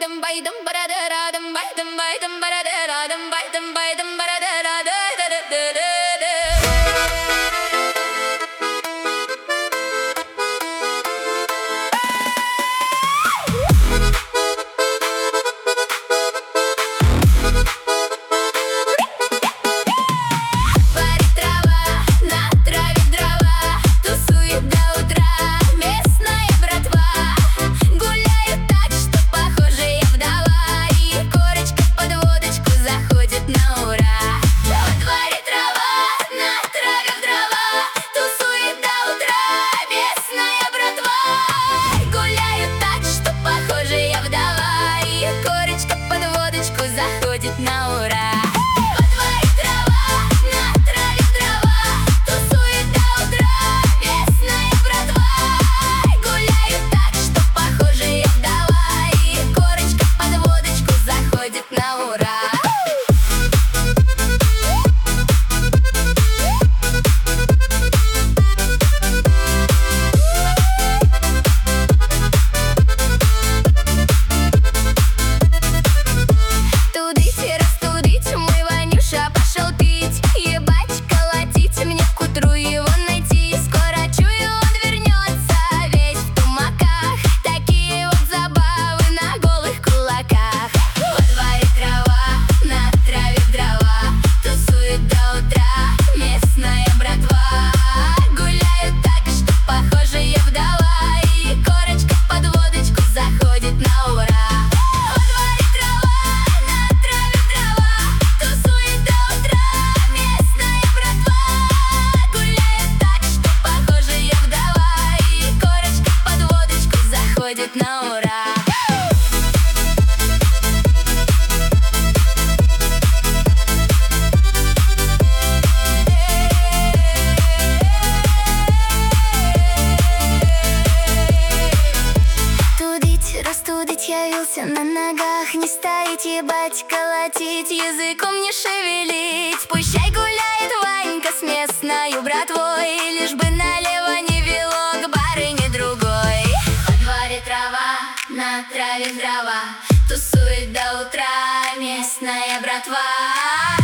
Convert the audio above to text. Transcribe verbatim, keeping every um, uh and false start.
байдам байдам барадырадам байдам байдам барадырадам байдам байдам барадырады. Заходит на ура. Во дворе трава, на траве дрова, тусует до утра местная братва. Гуляют так, что похоже я вдова, и корочка под водочку заходит на ура. Ходит на ура. Тудить, растудить, явился на ногах, не стоит, ебать, колотить, языком не шевелить. Пущай гуляет Ванька с местною братвой, лишь бы налево не вело к барыне другой. Трава, на траве дрова, тусует до утра местная братва.